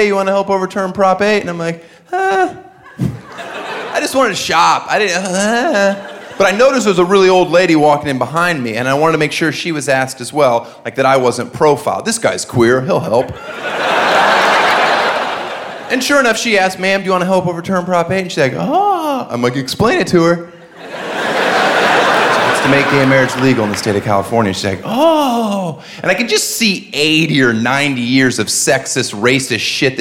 hey, you want to help overturn Prop 8? And I'm like, I just wanted to shop. I didn't, But I noticed there was a really old lady walking in behind me, and I wanted to make sure she was asked as well, like that I wasn't profiled. This guy's queer, he'll help. And sure enough, she asked, ma'am, do you want to help overturn Prop 8? And she's like, I'm like, explain it to her. It's to make gay marriage legal in the state of California. She's like, And I could just see 80 or 90 years of sexist, racist shit that